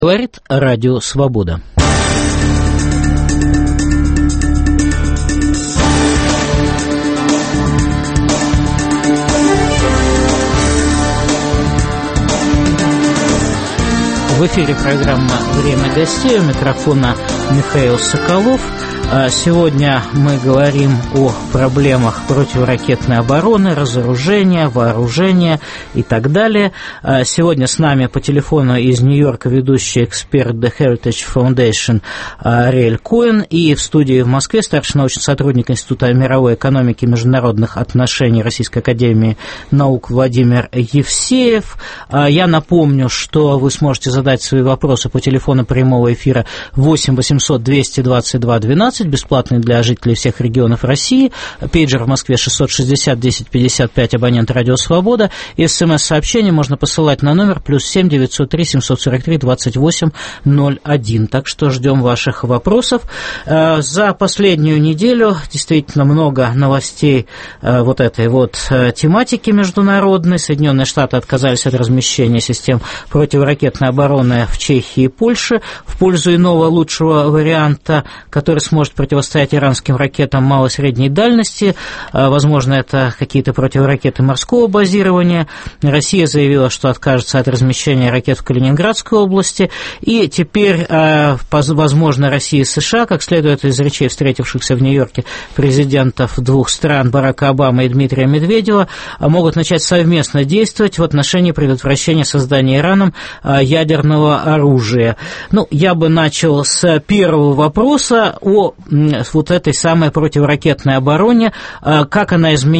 Говорит Радио Свобода. В эфире программа «Время гостей», у микрофона Михаил Соколов. Сегодня мы говорим о проблемах противоракетной обороны, разоружения, вооружения и так далее. Сегодня с нами по телефону из Нью-Йорка ведущий эксперт The Heritage Foundation Ариэль Коэн, и в студии в Москве старший научный сотрудник Института мировой экономики и международных отношений Российской академии наук Владимир Евсеев. Я напомню, что вы сможете задать свои вопросы по телефону прямого эфира 8 800 222 12, бесплатный для жителей всех регионов России, пейджер в Москве 660 10 55, абонент Радио Свобода, и СМС-сообщение можно посылать на номер +7 903 743 28 01. Так что ждем ваших вопросов. За последнюю неделю действительно много новостей вот этой вот тематики международной. Соединенные Штаты отказались от размещения систем противоракетной обороны в Чехии и Польше в пользу иного лучшего варианта, который сможет противостоять иранским ракетам малой и средней дальности. Возможно, это какие-то противоракеты морского базирования. Россия заявила, что откажется от размещения ракет в Калининградской области. И теперь, возможно, Россия и США, как следует из речей встретившихся в Нью-Йорке президентов двух стран Барака Обамы и Дмитрия Медведева, могут начать совместно действовать в отношении предотвращения создания Ираном ядерного оружия. Ну, я бы начал с первого вопроса о вот этой самой противоракетной обороне. Как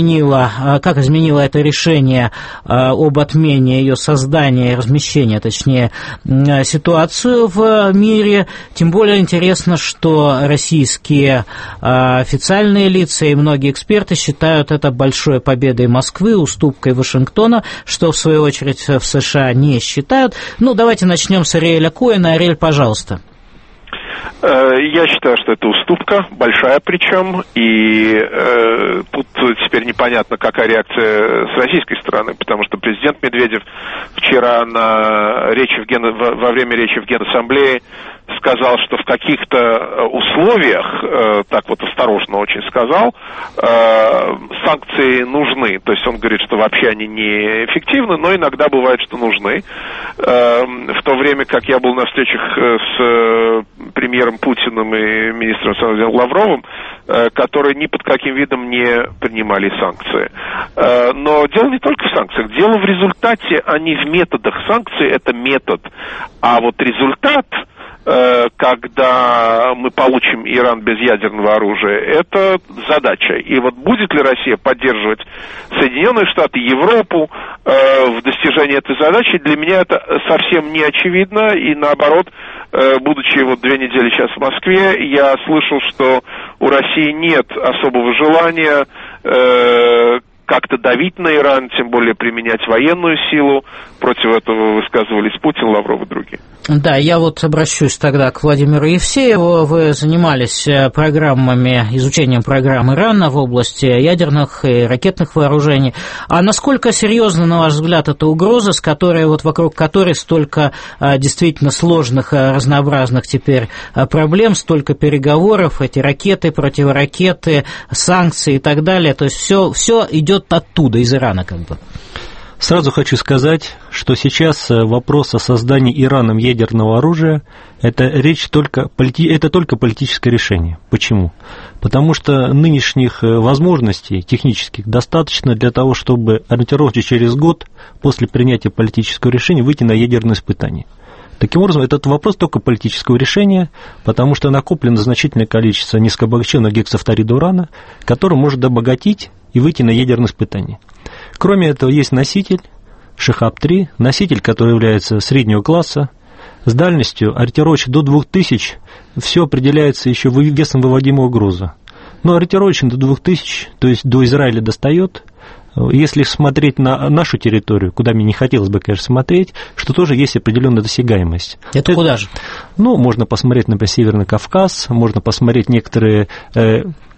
изменило это решение об отмене ее создания и размещения, точнее, ситуацию в мире. Тем более интересно, что российские официальные лица и многие эксперты считают это большой победой Москвы, уступкой Вашингтона, что в свою очередь в США не считают. Ну, давайте начнем с Ариэля Коэна. Ариэль, пожалуйста. Я считаю, что это уступка, большая причем, и тут теперь непонятно, какая реакция с российской стороны, потому что президент Медведев вчера во время речи в Генассамблее сказал, что в каких-то условиях, так вот осторожно очень сказал, санкции нужны. То есть он говорит, что вообще они не эффективны, но иногда бывает, что нужны. В то время как я был на встречах с премьером Путиным и министром иностранных дел Лавровым, которые ни под каким видом не принимали санкции. Но дело не только в санкциях. Дело в результате, а не в методах. Санкции – это метод. А вот результат, когда мы получим Иран без ядерного оружия, это задача. И вот будет ли Россия поддерживать Соединенные Штаты, Европу в достижении этой задачи, для меня это совсем не очевидно. И наоборот, будучи вот 2 недели сейчас в Москве, я слышал, что у России нет особого желания как-то давить на Иран, тем более применять военную силу. Против этого высказывались Путин, Лавров и другие. Да, я вот обращусь тогда к Владимиру Евсееву. Вы занимались изучением программ Ирана в области ядерных и ракетных вооружений. А насколько серьезна, на ваш взгляд, эта угроза, вокруг которой столько действительно сложных, разнообразных теперь проблем, столько переговоров, эти ракеты, противоракеты, санкции и так далее? То есть все идет оттуда, из Ирана как бы. Сразу хочу сказать, что сейчас вопрос о создании Ираном ядерного оружия – это только политическое решение. Почему? Потому что нынешних возможностей технических достаточно для того, чтобы ориентировочно через год после принятия политического решения выйти на ядерное испытание. Таким образом, этот вопрос только политического решения, потому что накоплено значительное количество низкообогащенного гексафторида урана, который может обогатить и выйти на ядерное испытание. Кроме этого, есть носитель Шихаб-3, носитель, который является среднего класса, с дальностью ориентировочно до 2000, все определяется еще весом выводимого груза. Но ориентировочно до 2000, то есть до Израиля достает. Если смотреть на нашу территорию, куда мне не хотелось бы, конечно, смотреть, что тоже есть определенная досягаемость. Это куда же? Ну, можно посмотреть, например, Северный Кавказ, можно посмотреть некоторые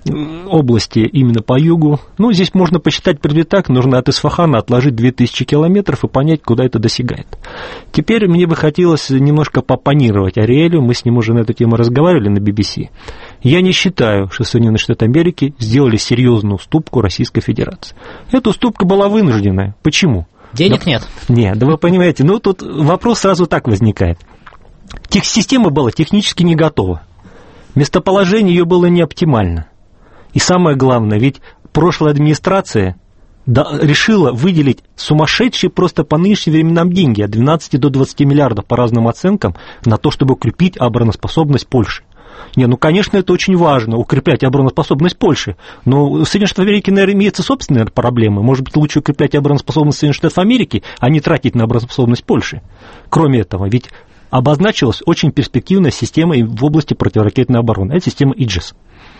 области именно по югу. Ну, здесь можно посчитать предвид так, нужно от Исфахана отложить 2000 километров и понять, куда это досягает. Теперь мне бы хотелось немножко попонировать Ариэлю, мы с ним уже на эту тему разговаривали на BBC. Я не считаю, что Соединенные Штаты Америки сделали серьезную уступку Российской Федерации. Эта уступка была вынужденная. Почему? Денег нет. Нет, да вы понимаете, ну тут вопрос сразу так возникает. Система была технически не готова. Местоположение ее было не оптимально. И самое главное, ведь прошлая администрация решила выделить сумасшедшие просто по нынешним временам деньги, от 12 до 20 миллиардов по разным оценкам, на то, чтобы укрепить обороноспособность Польши. Не, ну, конечно, это очень важно, укреплять обороноспособность Польши, но у Соединенных Штатов Америки, наверное, имеются собственные проблемы. Может быть, лучше укреплять обороноспособность Соединенных Штатов Америки, а не тратить на обороноспособность Польши. Кроме этого, ведь обозначилась очень перспективная система в области противоракетной обороны. Это система Aegis.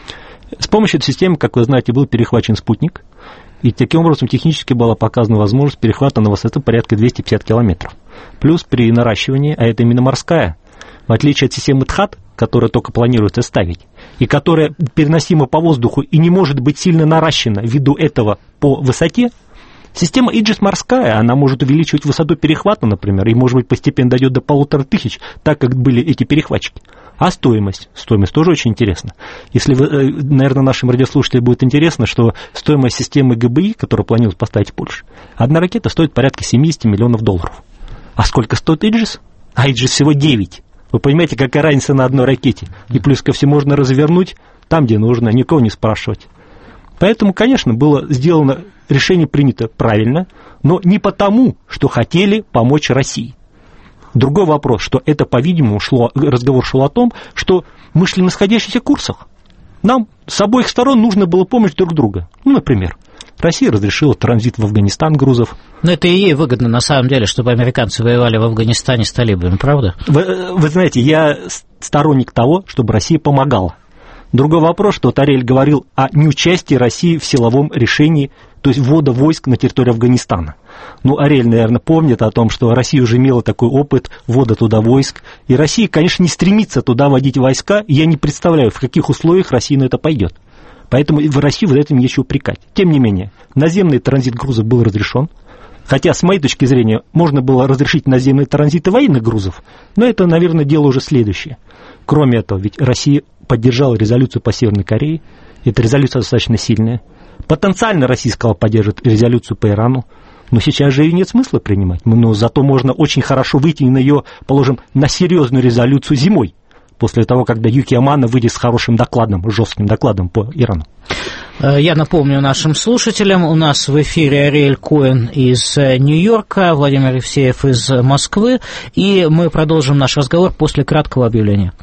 С помощью этой системы, как вы знаете, был перехвачен спутник, и таким образом технически была показана возможность перехвата на высоту порядка 250 километров. Плюс при наращивании, а это именно морская, в отличие от системы ТХАТ, которая только планируется ставить, и которая переносима по воздуху и не может быть сильно наращена ввиду этого по высоте, система Aegis морская, она может увеличивать высоту перехвата, например, и, может быть, постепенно дойдет до 1500, так как были эти перехватчики. А стоимость? Стоимость тоже очень интересна. Если вы, наверное, нашим радиослушателям будет интересно, что стоимость системы ГБИ, которую планируют поставить в Польше, одна ракета стоит порядка 70 миллионов долларов. А сколько стоит Aegis? А Aegis всего 9. Вы понимаете, какая разница на одной ракете? И плюс ко всему можно развернуть там, где нужно, никого не спрашивать. Поэтому, конечно, было сделано, решение принято правильно, но не потому, что хотели помочь России. Другой вопрос, что это, по-видимому, разговор шел о том, что мы шли на сходящихся курсах. Нам с обоих сторон нужно было помощь друг друга. Ну, например, Россия разрешила транзит в Афганистан грузов. Но это и ей выгодно, на самом деле, чтобы американцы воевали в Афганистане с талибами, правда? Вы знаете, я сторонник того, чтобы Россия помогала. Другой вопрос, что Ариэль говорил о неучастии России в силовом решении, то есть ввода войск на территорию Афганистана. Ну, Ариэль, наверное, помнит о том, что Россия уже имела такой опыт ввода туда войск, и Россия, конечно, не стремится туда вводить войска, и я не представляю, в каких условиях Россия на это пойдет. Поэтому в России в этом нечего упрекать. Тем не менее, наземный транзит грузов был разрешен, хотя, с моей точки зрения, можно было разрешить наземные транзиты военных грузов, но это, наверное, дело уже следующее. Кроме этого, ведь Россия поддержала резолюцию по Северной Корее, эта резолюция достаточно сильная. Потенциально Россия сказала, поддержит резолюцию по Ирану, но сейчас же ее нет смысла принимать. Но зато можно очень хорошо выйти на ее, положим, на серьезную резолюцию зимой, после того, когда Юки Амано выйдет с хорошим докладом, жестким докладом по Ирану. Я напомню нашим слушателям, у нас в эфире Ариэль Коэн из Нью-Йорка, Владимир Евсеев из Москвы, и мы продолжим наш разговор после краткого объявления.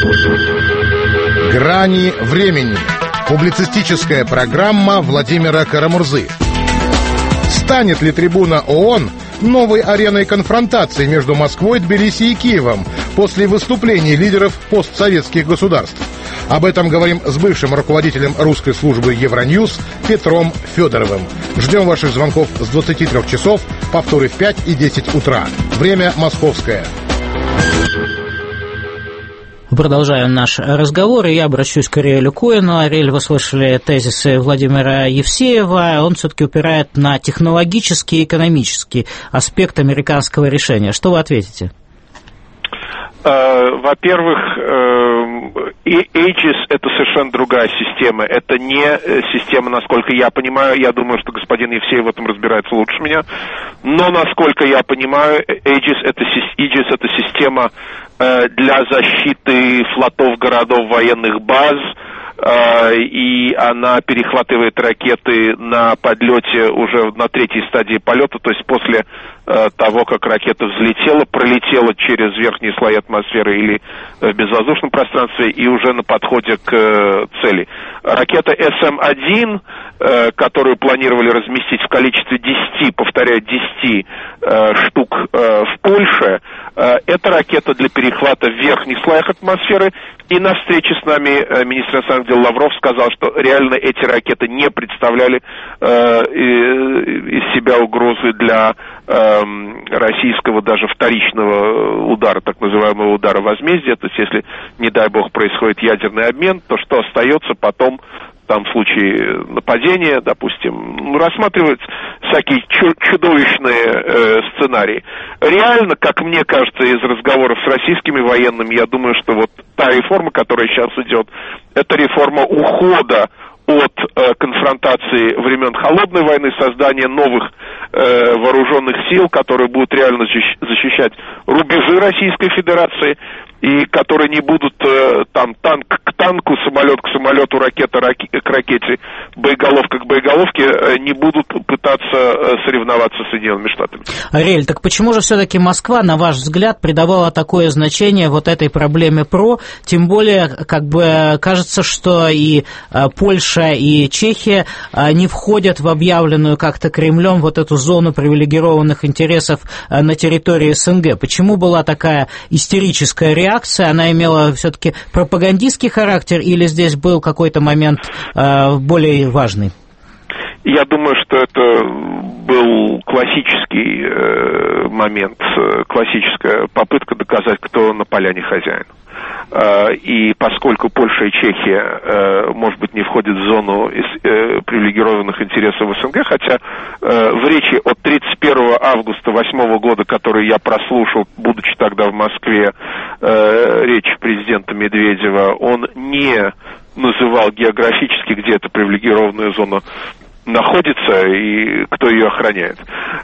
«Грани времени». Публицистическая программа Владимира Карамурзы. Станет ли трибуна ООН новой ареной конфронтации между Москвой, Тбилиси и Киевом после выступлений лидеров постсоветских государств? Об этом говорим с бывшим руководителем русской службы Евроньюз Петром Федоровым. Ждем ваших звонков с 23 часов, повторы в 5 и 10 утра. Время московское. Продолжаем наш разговор, и я обращусь к Ариэлю Коэну. Ариэль, вы слышали тезисы Владимира Евсеева, он все-таки упирает на технологический и экономический аспект американского решения. Что вы ответите? Во-первых, Aegis — это совершенно другая система. Это не система, насколько я понимаю, я думаю, что господин Евсеев в этом разбирается лучше меня, но, насколько я понимаю, Aegis — это система для защиты флотов, городов, военных баз, и она перехватывает ракеты на подлете уже на третьей стадии полета, то есть после того, как ракета взлетела, пролетела через верхние слои атмосферы или в безвоздушном пространстве и уже на подходе к цели. Ракета СМ-1, которую планировали разместить в количестве 10, повторяю, 10 штук в Польше, это ракета для перехвата в верхних слоях атмосферы, и на встрече с нами министр иностранных дел Лавров сказал, что реально эти ракеты не представляли из себя угрозы для российского даже вторичного удара, так называемого удара возмездия. То есть если, не дай бог, происходит ядерный обмен, то что остается потом там в случае нападения, допустим, рассматривать всякие чудовищные сценарии. Реально, как мне кажется, из разговоров с российскими военными, я думаю, что вот та реформа, которая сейчас идет, это реформа ухода от конфронтации времен Холодной войны, создания новых вооруженных сил, которые будут реально защищать рубежи Российской Федерации и которые не будут там танк к танку, самолет к самолету, ракета к ракете, боеголовка к боеголовке, не будут пытаться соревноваться с Соединенными Штатами. Ариэль, так почему же все-таки Москва, на ваш взгляд, придавала такое значение вот этой проблеме ПРО? Тем более, как бы кажется, что и Польша, и Чехия не входят в объявленную как-то Кремлем вот эту зону привилегированных интересов на территории СНГ. Почему была такая истерическая реакция? Она имела все-таки пропагандистский характер или здесь был какой-то момент более важный? Я думаю, что это был классический момент, классическая попытка доказать, кто на поляне хозяин. И поскольку Польша и Чехия, может быть, не входят в зону привилегированных интересов СНГ, хотя в речи от 31 августа 2008 года, которую я прослушал, будучи тогда в Москве, речь президента Медведева, он не называл географически, где эта привилегированная зона находится и кто ее охраняет.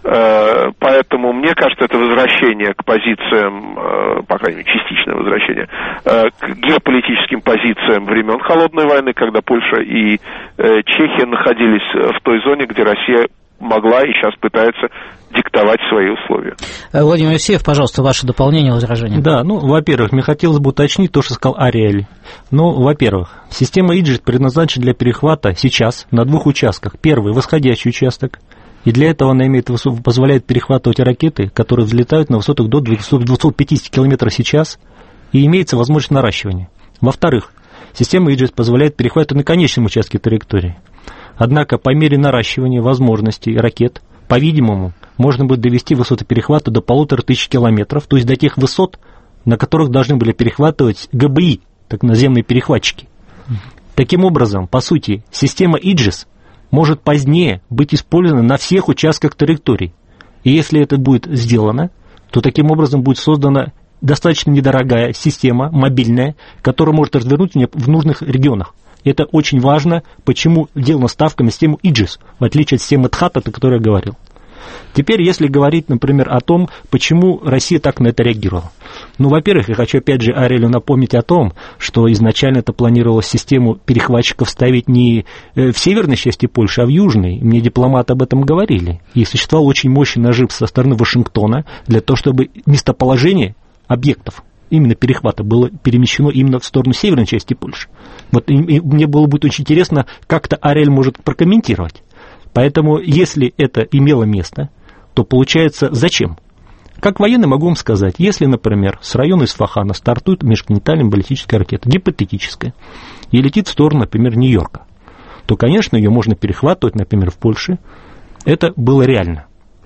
Поэтому, мне кажется, это возвращение к позициям, по крайней мере, частичное возвращение, к геополитическим позициям времен Холодной войны, когда Польша и Чехия находились в той зоне, где Россия могла и сейчас пытается диктовать свои условия. Владимир Евсеев, пожалуйста, ваше дополнение, возражение. Да, во-первых, мне хотелось бы уточнить то, что сказал Ариэль. Во-первых, система Иджис предназначена для перехвата сейчас на двух участках. Первый – восходящий участок, и для этого она позволяет перехватывать ракеты, которые взлетают на высотах до 250 км сейчас, и имеется возможность наращивания. Во-вторых, система Иджис позволяет перехватывать на конечном участке траектории. Однако по мере наращивания возможностей ракет, по-видимому, можно будет довести высоты перехвата до 1500 километров, то есть до тех высот, на которых должны были перехватывать ГБИ, так наземные перехватчики. Таким образом, по сути, система Иджис может позднее быть использована на всех участках траектории. И если это будет сделано, то таким образом будет создана достаточно недорогая система, мобильная, которая может развернуть в нужных регионах. Это очень важно, почему сделана ставка на систему Иджис, в отличие от системы ТХАТ, о которой я говорил. Теперь, если говорить, например, о том, почему Россия так на это реагировала. Во-первых, я хочу опять же Ариэлю напомнить о том, что изначально это планировалось систему перехватчиков ставить не в северной части Польши, а в южной. Мне дипломаты об этом говорили. И существовал очень мощный нажим со стороны Вашингтона для того, чтобы местоположение объектов, именно перехвата, было перемещено именно в сторону северной части Польши. И мне было бы очень интересно, как-то Ариэль может прокомментировать. Поэтому, если это имело место, то получается зачем? Как военный могу вам сказать, если, например, с района Исфахана стартует межконтинентальная баллистическая ракета, гипотетическая, и летит в сторону, например, Нью-Йорка, то, конечно, ее можно перехватывать, например, в Польше. Это было реально.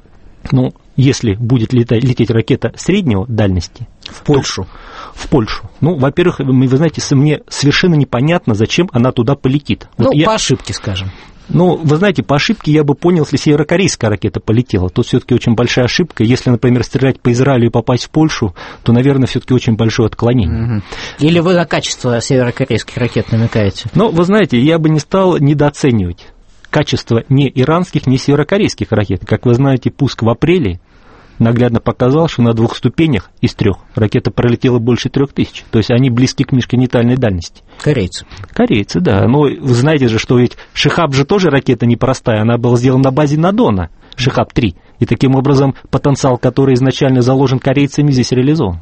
Но если будет лететь ракета среднего дальности в Польшу. В Польшу. Во-первых, вы знаете, мне совершенно непонятно, зачем она туда полетит. По ошибке, скажем. Вы знаете, по ошибке я бы понял, если северокорейская ракета полетела. Тут все-таки очень большая ошибка. Если, например, стрелять по Израилю и попасть в Польшу, то, наверное, все-таки очень большое отклонение. Угу. Или вы на качество северокорейских ракет намекаете? Вы знаете, я бы не стал недооценивать качество ни иранских, ни северокорейских ракет. Как вы знаете, пуск в апреле наглядно показал, что на 2 ступенях из 3 ракета пролетела больше 3000. То есть они близки к межконтинентальной дальности. Корейцы, да. Но вы знаете же, что ведь Шихаб же тоже ракета непростая. Она была сделана на базе Надона, Шихаб-3. И таким образом потенциал, который изначально заложен корейцами, здесь реализован.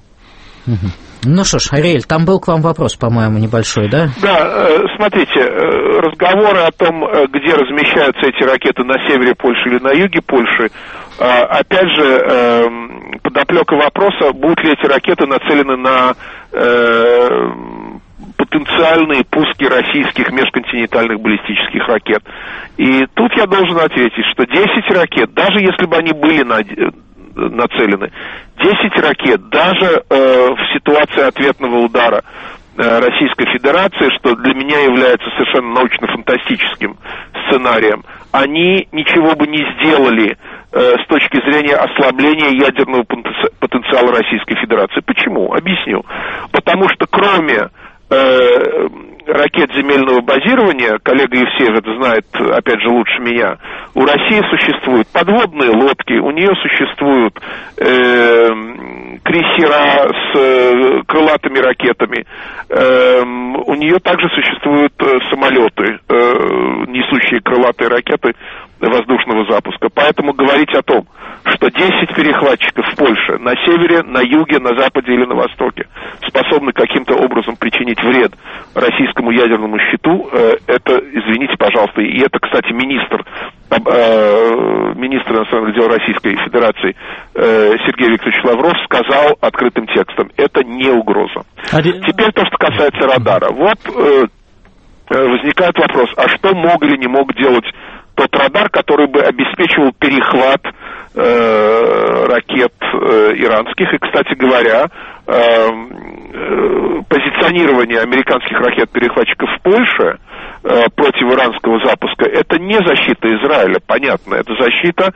Ну что ж, Ариэль, там был к вам вопрос, по-моему, небольшой, да? Да, смотрите, разговоры о том, где размещаются эти ракеты, на севере Польши или на юге Польши, опять же, подоплека вопроса, будут ли эти ракеты нацелены на потенциальные пуски российских межконтинентальных баллистических ракет. И тут я должен ответить, что 10 ракет, даже если бы они были нацелены, 10 ракет, даже в ситуации ответного удара Российской Федерации, что для меня является совершенно научно-фантастическим сценарием, они ничего бы не сделали с точки зрения ослабления ядерного потенциала Российской Федерации. Почему? Объясню. Потому что кроме ракет земельного базирования, коллега Евсеев это знает, опять же, лучше меня, у России существуют подводные лодки, у нее существуют крейсера с крылатыми ракетами, у нее также существуют самолеты, несущие крылатые ракеты воздушного запуска. Поэтому говорить о том, что 10 перехватчиков в Польше на севере, на юге, на западе или на востоке способны каким-то образом причинить вред российскому ядерному щиту, это, извините, пожалуйста, и это, кстати, министр иностранных дел Российской Федерации Сергей Викторович Лавров сказал открытым текстом, это не угроза. Теперь то, что касается радара. Вот возникает вопрос, а что мог или не мог делать тот радар, который бы обеспечивал перехват ракет иранских. И, кстати говоря, позиционирование американских ракет-перехватчиков в Польше против иранского запуска, это не защита Израиля, понятно, это защита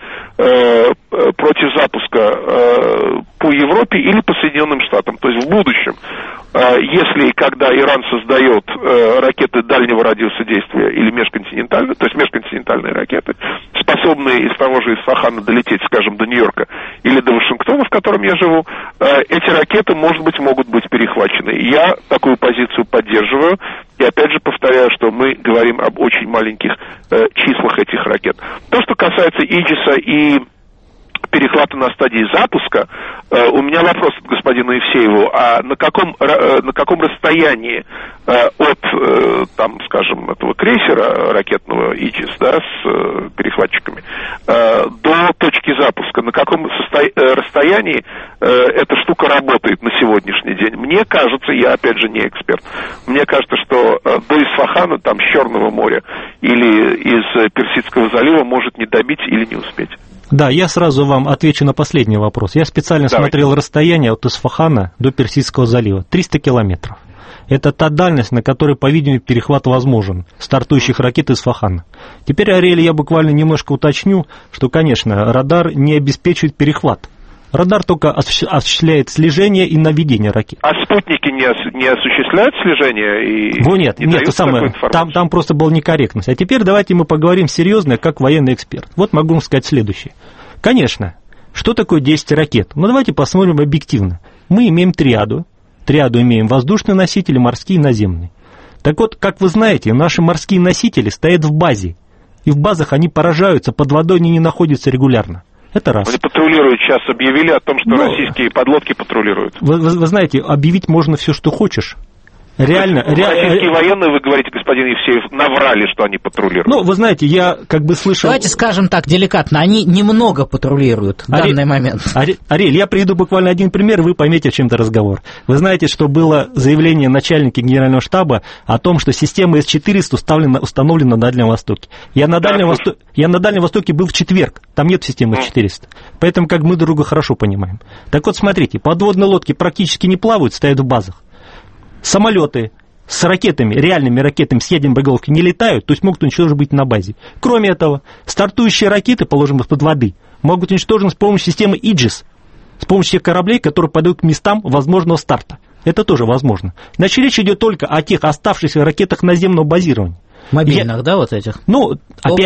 против запуска по Европе или по Соединенным Штатам. То есть в будущем, если и когда Иран создает ракеты дальнего радиуса действия или межконтинентальные, то есть межконтинентальные ракеты, способные из того же Исфахана долететь, скажем, до Нью-Йорка или до Вашингтона, в котором я живу, эти ракеты, может быть, могут быть перехвачены. Я такую позицию поддерживаю. И опять же повторяю, что мы говорим об очень маленьких числах этих ракет. То, что касается Иджиса и перехвата на стадии запуска, у меня вопрос к господину Евсееву, а на каком расстоянии от, там, скажем, этого крейсера ракетного Иджис, да, с перехватчиками, до точки запуска, на каком расстоянии эта штука работает на сегодняшний день? Мне кажется, я опять же не эксперт, мне кажется, что до Исфахана, там, с Черного моря или из Персидского залива может не добить или не успеть. Да, я сразу вам отвечу на последний вопрос. Я специально смотрел расстояние от Исфахана до Персидского залива. 300 километров. Это та дальность, на которой, по-видимому, перехват возможен стартующих ракет Исфахана. Теперь, Ариэль, я буквально немножко уточню, что, конечно, радар не обеспечивает перехват. Радар только осуществляет слежение и наведение ракет. А спутники не осуществляют слежение? Нет, то самое, там просто была некорректность. А теперь давайте мы поговорим серьезно, как военный эксперт. Вот могу вам сказать следующее. Конечно, что такое 10 ракет? Ну, давайте посмотрим объективно. Мы имеем триаду. Триаду имеем воздушные носители, морские и наземные. Так вот, как вы знаете, наши морские носители стоят в базе. И в базах они поражаются, под водой они не находятся регулярно. Это раз. Они патрулируют, сейчас объявили о том, что российские подлодки патрулируют. Вы знаете, объявить можно все, что хочешь. Реально. Российские военные, вы говорите, господин Евсеев, наврали, что они патрулируют. Ну, вы знаете, я как бы слышал... Давайте скажем так, деликатно, они немного патрулируют в данный момент. Ариэль, я приведу буквально один пример, и вы поймете, о чем это разговор. Вы знаете, что было заявление начальника генерального штаба о том, что система С-400 установлена на Дальнем Востоке. Я на Дальнем Востоке был в четверг, там нет системы С-400. Поэтому как мы друг друга хорошо понимаем. Так вот, смотрите, подводные лодки практически не плавают, стоят в базах. Самолеты с ракетами, реальными ракетами с ядерной боеголовкой не летают, то есть могут уничтожены быть на базе. Кроме этого, стартующие ракеты, положим из-под воды, могут уничтожены с помощью системы Иджис, с помощью тех кораблей, которые подают к местам возможного старта. Это тоже возможно. Значит, речь идет только о тех оставшихся ракетах наземного базирования. Мобильных, да, вот этих? Ну,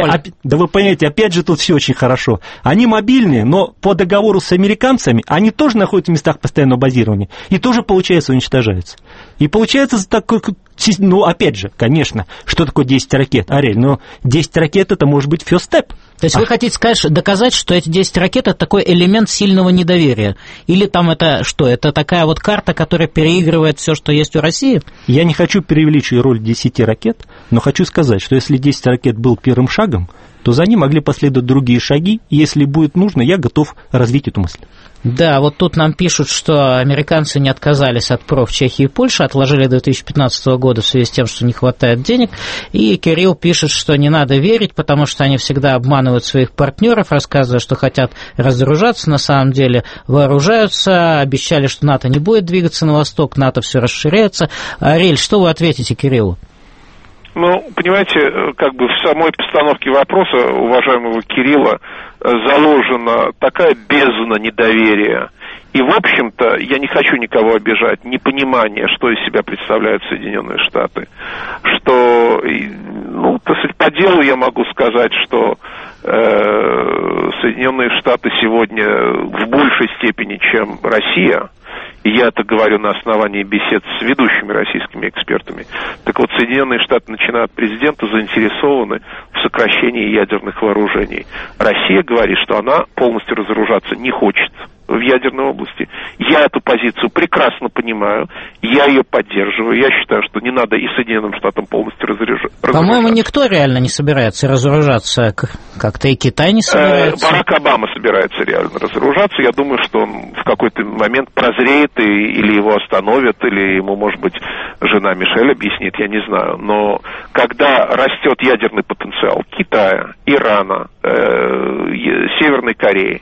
да вы понимаете, опять же, тут все очень хорошо. Они мобильные, но по договору с американцами они тоже находятся в местах постоянного базирования и тоже, получается, уничтожаются. И получается такой, ну, опять же, конечно, что такое 10 ракет, Ариэль? Но 10 ракет это может быть first step. То есть вы хотите доказать, что эти 10 ракет это такой элемент сильного недоверия? Или там это что? Это такая вот карта, которая переигрывает все, что есть у России? Я не хочу преувеличивать роль 10 ракет, но хочу сказать, что если 10 ракет был первым шагом, то за ним могли последовать другие шаги, и если будет нужно, я готов развить эту мысль. Да, вот тут нам пишут, что американцы не отказались от ПРО в Чехии и Польше, отложили до 2015 года в связи с тем, что не хватает денег, и Кирилл пишет, что не надо верить, потому что они всегда обманывают обманывают своих партнеров, рассказывая, что хотят разоружаться, на самом деле вооружаются, обещали, что НАТО не будет двигаться на восток, НАТО все расширяется. Ариэль, что вы ответите Кириллу? Ну, понимаете, как бы в самой постановке вопроса уважаемого Кирилла заложена такая бездна недоверия. И, в общем-то, я не хочу никого обижать, непонимание, что из себя представляют Соединенные Штаты. Что, ну, так сказать, по делу я могу сказать, что Соединенные Штаты сегодня в большей степени, чем Россия, и я это говорю на основании бесед с ведущими российскими экспертами, так вот, Соединенные Штаты, начиная от президента, заинтересованы в сокращении ядерных вооружений. Россия говорит, что она полностью разоружаться не хочет в ядерной области. Я эту позицию прекрасно понимаю, я ее поддерживаю. Я считаю, что не надо и Соединенным Штатам полностью разоружаться. По-моему, никто реально не собирается разоружаться. Как-то и Китай не собирается. Барак Обама собирается реально разоружаться. Я думаю, что он в какой-то момент прозреет, или его остановят, или ему, может быть, жена Мишель объяснит, я не знаю. Но когда растет ядерный потенциал Китая, Ирана, Северной Кореи,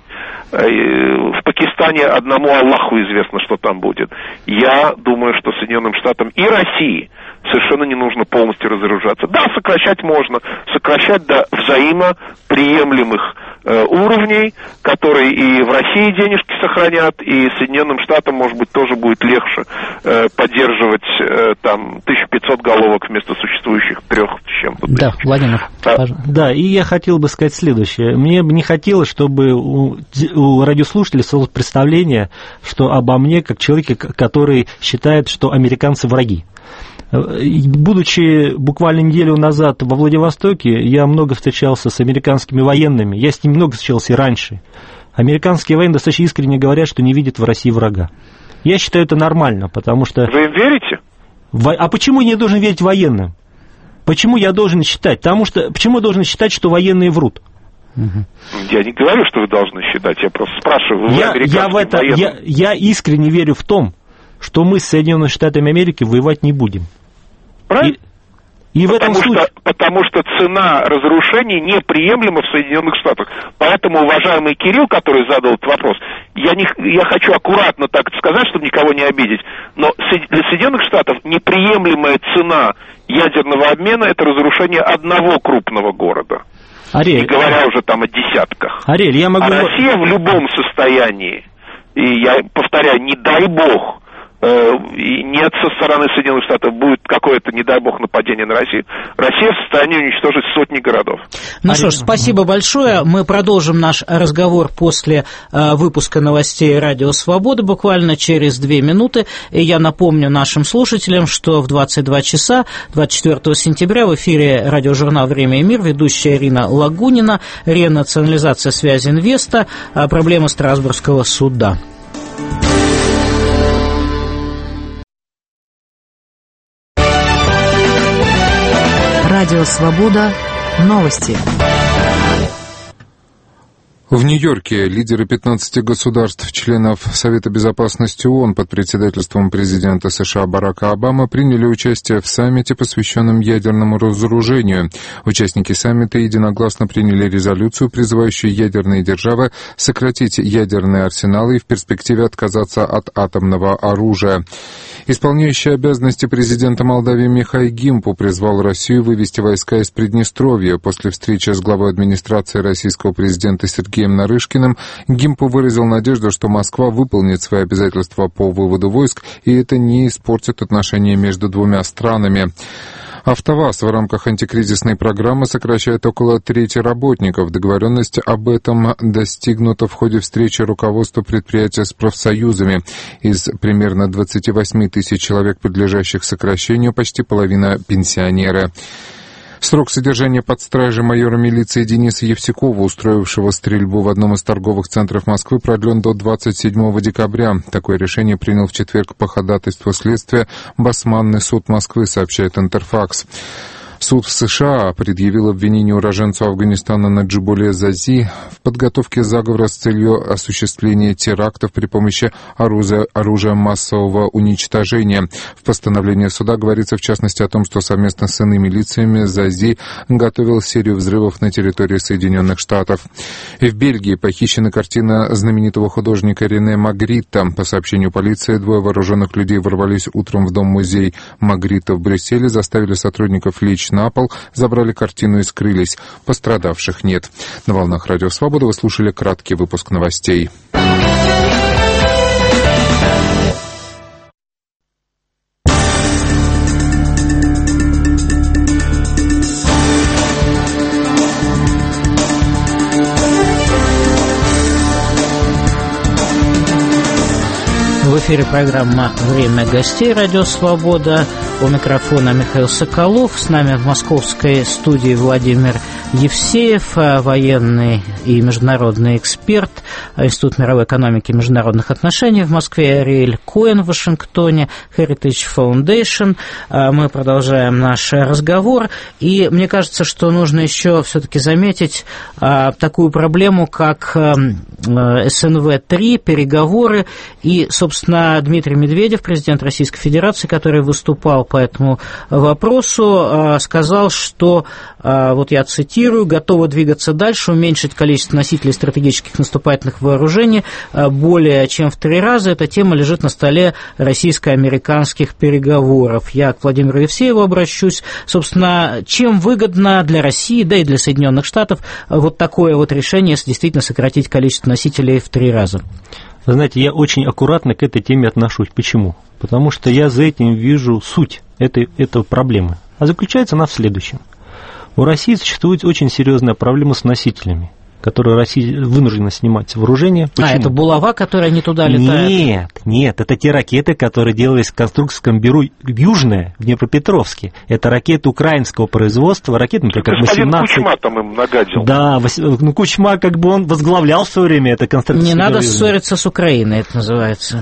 в Пакистане одному Аллаху известно, что там будет. Я думаю, что Соединенным Штатам и России совершенно не нужно полностью разоружаться. Да, сокращать можно, сокращать до взаимоприемлемых уровней, которые и в России денежки сохранят, и Соединенным Штатам, может быть, тоже будет легче поддерживать там 1500 головок вместо существующих 3 с чем-то тысяч. Да, Владимир. Да, и я хотел бы сказать следующее. Мне бы не хотелось, чтобы у радиослушателей создалось представление, что обо мне, как человеке, который считает, что американцы враги. Будучи буквально неделю назад во Владивостоке, я много встречался с американскими военными, я с ними много встречался и раньше. Американские военные достаточно искренне говорят, что не видят в России врага. Я считаю это нормально, потому что... Вы им верите? А почему я не должен верить военным? Почему я должен считать? Почему я должен считать, что военные врут? Я не говорю, что вы должны считать, я просто спрашиваю. Я искренне верю в том, что мы с Соединенными Штатами Америки воевать не будем. Правильно? И в этом случае... Потому что цена разрушений неприемлема в Соединенных Штатах. Поэтому, уважаемый Кирилл, который задал этот вопрос, я хочу аккуратно так сказать, чтобы никого не обидеть, но для Соединенных Штатов неприемлемая цена ядерного обмена – это разрушение одного крупного города. Ариэль, не говоря уже там о десятках. Ариэль, я могу... А Россия в любом состоянии, и я повторяю, не дай бог, и нет со стороны Соединенных Штатов будет какое-то, не дай бог, нападение на Россию. Россия в состоянии уничтожить сотни городов. Ну что ж, спасибо большое. Мы продолжим наш разговор после выпуска новостей Радио Свобода буквально через 2 минуты. И я напомню нашим слушателям, что в 22 часа 24 сентября в эфире радиожурнал «Время и мир» ведущая Ирина Лагунина, ренационализация связи инвеста, проблемы Страсбургского суда. Радио Свобода. Новости. В Нью-Йорке лидеры 15 государств, членов Совета Безопасности ООН под председательством президента США Барака Обамы приняли участие в саммите, посвященном ядерному разоружению. Участники саммита единогласно приняли резолюцию, призывающую ядерные державы сократить ядерные арсеналы и в перспективе отказаться от атомного оружия. Исполняющий обязанности президента Молдавии Михай Гимпу призвал Россию вывести войска из Приднестровья. После встречи с главой администрации российского президента Сергеем Нарышкиным Гимпу выразил надежду, что Москва выполнит свои обязательства по выводу войск, и это не испортит отношения между двумя странами. АвтоВАЗ в рамках антикризисной программы сокращает около трети работников. Договоренность об этом достигнута в ходе встречи руководства предприятия с профсоюзами. Из примерно 28 тысяч человек, подлежащих сокращению, почти половина пенсионеры. Срок содержания под стражей майора милиции Дениса Евсюкова, устроившего стрельбу в одном из торговых центров Москвы, продлен до 27 декабря. Такое решение принял в четверг по ходатайству следствия Басманный суд Москвы, сообщает Интерфакс. Суд в США предъявил обвинение уроженцу Афганистана Наджибуле Зази в подготовке заговора с целью осуществления терактов при помощи оружия массового уничтожения. В постановлении суда говорится в частности о том, что совместно с иными лицами Зази готовил серию взрывов на территории Соединенных Штатов. И в Бельгии похищена картина знаменитого художника Рене Магрита. По сообщению полиции, 2 вооруженных людей ворвались утром в дом-музей Магрита в Брюсселе, заставили сотрудников лечь на пол, забрали картину и скрылись. Пострадавших нет. На волнах Радио Свобода вы слушали краткий выпуск новостей. В эфире программа «Время гостей» Радио Свобода. У микрофона Михаил Соколов. С нами в московской студии Владимир Евсеев, военный и международный эксперт, Институт мировой экономики и международных отношений в Москве, Ариэль Коэн в Вашингтоне, Heritage Foundation. Мы продолжаем наш разговор. И мне кажется, что нужно еще все-таки заметить такую проблему, как СНВ-3, переговоры. И, собственно, Дмитрий Медведев, президент Российской Федерации, который выступал по этому вопросу, сказал, что, вот я цитирую, готовы двигаться дальше, уменьшить количество носителей стратегических наступательных вооружений более чем в 3 раза. Эта тема лежит на столе российско-американских переговоров. Я к Владимиру Евсееву обращусь. Собственно, чем выгодно для России, да и для Соединенных Штатов вот такое вот решение, если действительно сократить количество носителей в 3 раза? Вы знаете, я очень аккуратно к этой теме отношусь. Почему? Потому что я за этим вижу суть этой проблемы. А заключается она в следующем. У России существует очень серьезная проблема с носителями, которые Россия вынуждена снимать с вооружения. Почему? Это булава, которая не туда летает? Нет, это те ракеты, которые делались в конструкторском бюро «Южное» в Днепропетровске. Это ракеты украинского производства, ракеты, например, как 18... Кучма там им нагадил. Да, Кучма, как бы он возглавлял в свое время это конструкторское бюро. Не надо «Южное». Ссориться с Украиной, это называется.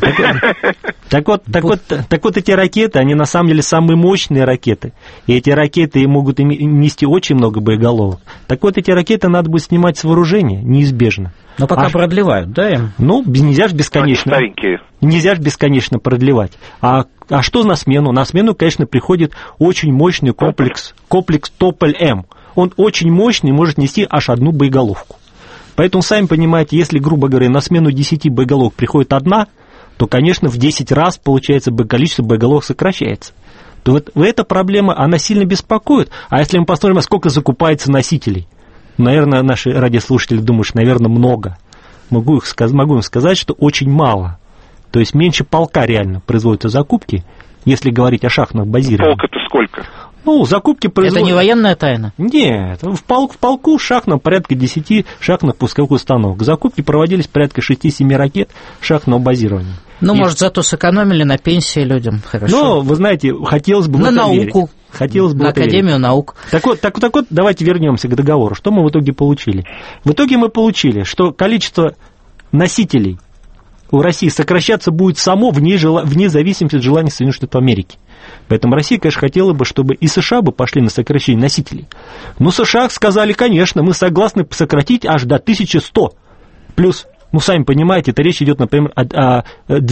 Так вот эти ракеты, они на самом деле самые мощные ракеты. И эти ракеты могут нести очень много боеголовок. Так вот, эти ракеты надо будет снимать с вооружения. Неизбежно. Но пока продлевают, да, им? Ну, нельзя же бесконечно. Старенькие. Нельзя же бесконечно продлевать. А что на смену? На смену, конечно, приходит очень мощный комплекс Тополь-М. Он очень мощный, может нести аж 1 боеголовку. Поэтому, сами понимаете, если, грубо говоря, на смену 10 боеголовок приходит 1, то, конечно, в 10 раз, получается, количество боеголовок сокращается. То вот эта проблема, она сильно беспокоит. А если мы посмотрим, сколько закупается носителей, наверное, наши радиослушатели думают, что, наверное, много. Могу им сказать, что очень мало. То есть меньше полка реально производятся закупки, если говорить о шахтных базировании. Полк это сколько? Ну, закупки производятся... Это не военная тайна? Нет, в полку шахтном порядка 10 шахтных пусковых установок. Закупки проводились порядка 6-7 ракет шахтного базирования. Ну, может, зато сэкономили на пенсии людям, хорошо. Ну, вы знаете, хотелось бы в это верить. На Академию наук. Так вот, давайте вернемся к договору. Что мы в итоге получили? В итоге мы получили, что количество носителей у России сокращаться будет само вне зависимости от желания Соединенных Штатов Америки. Поэтому Россия, конечно, хотела бы, чтобы и США бы пошли на сокращение носителей. Но США сказали, конечно, мы согласны сократить аж до 1100. Плюс, сами понимаете, это речь идет, например, о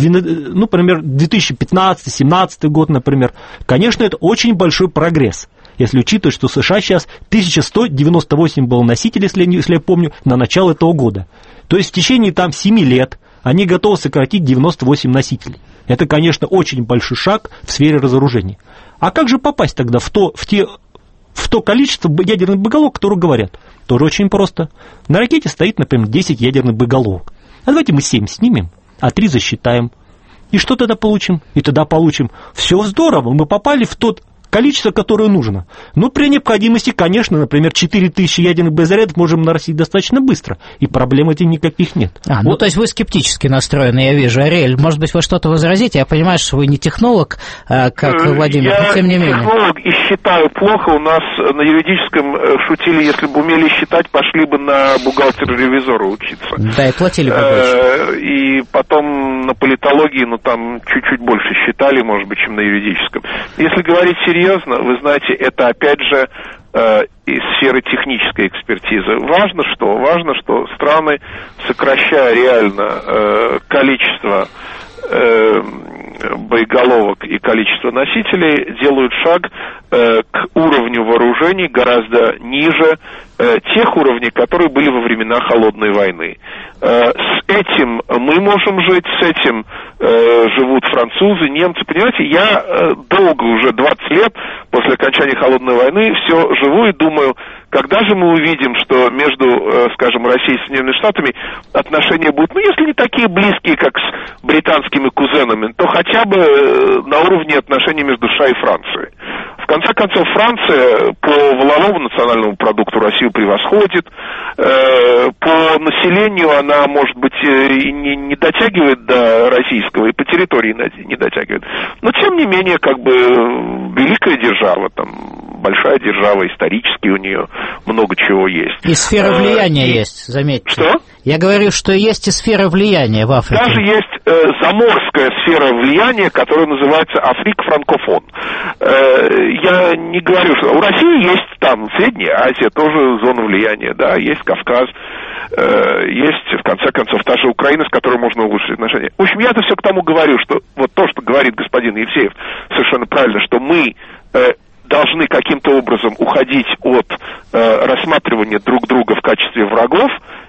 2015-2017 год, например. Конечно, это очень большой прогресс, если учитывать, что США сейчас 1198 было носителей, если я помню, на начало этого года. То есть в течение 7 лет они готовы сократить 98 носителей. Это, конечно, очень большой шаг в сфере разоружения. А как же попасть тогда в то количество ядерных боеголовок, которые говорят? Тоже очень просто. На ракете стоит, например, 10 ядерных боеголовок. А давайте мы 7 снимем, а 3 засчитаем. И что тогда получим? И тогда получим: все здорово, мы попали в тот количество, которое нужно. Но при необходимости, конечно, например, 4000 ядерных боезарядов можем нарастить достаточно быстро, и проблем этих никаких нет. Ну, то есть вы скептически настроены, я вижу. Ариэль, может быть, вы что-то возразите? Я понимаю, что вы не технолог, как Владимир, но тем не менее. Я технолог и считаю плохо. У нас на юридическом шутили, если бы умели считать, пошли бы на бухгалтера-ревизора учиться. Да, и платили бы больше. И потом на политологии, там чуть-чуть больше считали, может быть, чем на юридическом. Если говорить серьезно, серьезно, вы знаете, это опять же из сферы технической экспертизы. Важно, что страны, сокращая реально количество боеголовок и количество носителей, делают шаг к уровню вооружений гораздо ниже тех уровней, которые были во времена Холодной войны. С этим мы можем жить, с этим живут французы, немцы. Понимаете, я долго, уже 20 лет после окончания Холодной войны, все живу и думаю, когда же мы увидим, что между, скажем, Россией и Соединенными Штатами отношения будут, если не такие близкие, как с британскими кузенами, то хотя бы на уровне отношений между США и Францией. В конце концов, Франция по валовому национальному продукту Россию превосходит, по населению она, может быть, и не дотягивает до российского, и по территории не дотягивает. Но, тем не менее, как бы великая держава, большая держава, исторически у нее много чего есть. И сфера влияния есть, заметьте. Что? Я говорю, что есть и сфера влияния в Африке. Даже есть заморская сфера влияния, которая называется Африка-франкофон. Я не говорю, что у России есть там Средняя Азия, тоже зона влияния, да, есть Кавказ, есть, в конце концов, та же Украина, с которой можно улучшить отношения. В общем, я-то все к тому говорю, что вот то, что говорит господин Евсеев, совершенно правильно, что мы должны каким-то образом уходить от рассматривания друг друга в качестве врагов,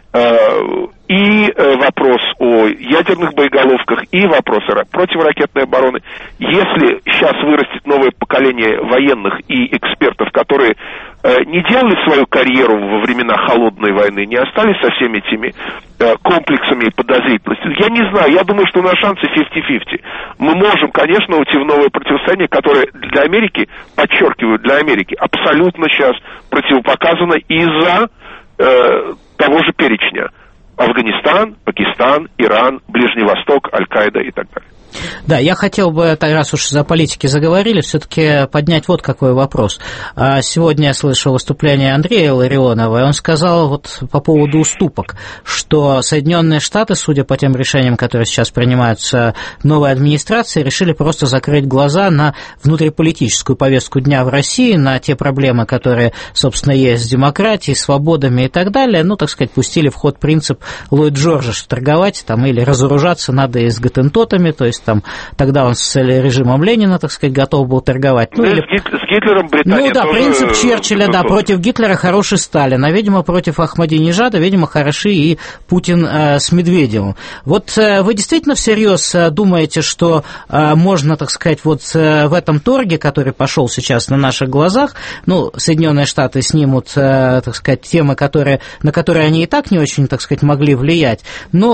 и вопрос о ядерных боеголовках, и вопрос о противоракетной обороны. Если сейчас вырастет новое поколение военных и экспертов, которые не делали свою карьеру во времена Холодной войны, не остались со всеми этими комплексами и подозрительностью, я не знаю, я думаю, что у нас шансы 50-50. Мы можем, конечно, уйти в новое противостояние, которое для Америки, подчеркиваю, для Америки абсолютно сейчас противопоказано из-за того же перечня. Афганистан, Пакистан, Иран, Ближний Восток, Аль-Каида и так далее. Да, я хотел бы, раз уж за политики заговорили, все-таки поднять вот какой вопрос. Сегодня я слышал выступление Андрея Ларионова, и он сказал вот по поводу уступок, что Соединенные Штаты, судя по тем решениям, которые сейчас принимаются новой администрацией, решили просто закрыть глаза на внутриполитическую повестку дня в России, на те проблемы, которые, собственно, есть с демократией, свободами и так далее. Ну, так сказать, пустили в ход принцип Ллойд Джорджа, что торговать там или разоружаться надо и с готентотами, то есть там, тогда он с режимом Ленина, так сказать, готов был торговать. Ну, или... С Гитлером Британия. Ну да, принцип Черчилля, да, против Гитлера хороший Сталин, а, видимо, против Ахмадинежада, видимо, хороши и Путин с Медведевым. Вот вы действительно всерьез думаете, что можно, так сказать, вот в этом торге, который пошел сейчас на наших глазах, ну, Соединенные Штаты снимут, так сказать, темы, на которые они и так не очень, так сказать, могли влиять,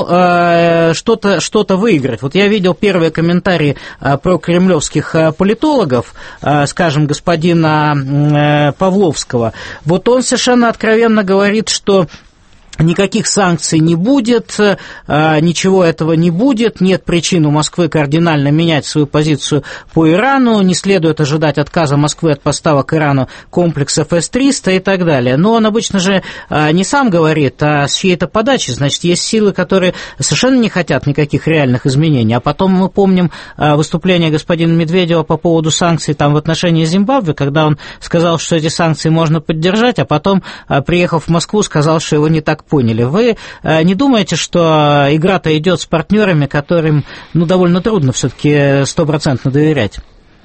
но что-то выиграть. Вот я видел первые комментарии про кремлевских политологов, скажем, господина Павловского. Вот он совершенно откровенно говорит, что никаких санкций не будет, ничего этого не будет, нет причин у Москвы кардинально менять свою позицию по Ирану, не следует ожидать отказа Москвы от поставок Ирану комплексов С-300 и так далее. Но он обычно же не сам говорит, а с чьей-то подачи. Значит, есть силы, которые совершенно не хотят никаких реальных изменений. А потом мы помним выступление господина Медведева по поводу санкций там, в отношении Зимбабве, когда он сказал, что эти санкции можно поддержать, а потом, приехав в Москву, сказал, что его не так поняли. Вы не думаете, что игра-то идет с партнерами, которым довольно трудно все-таки 100% доверять?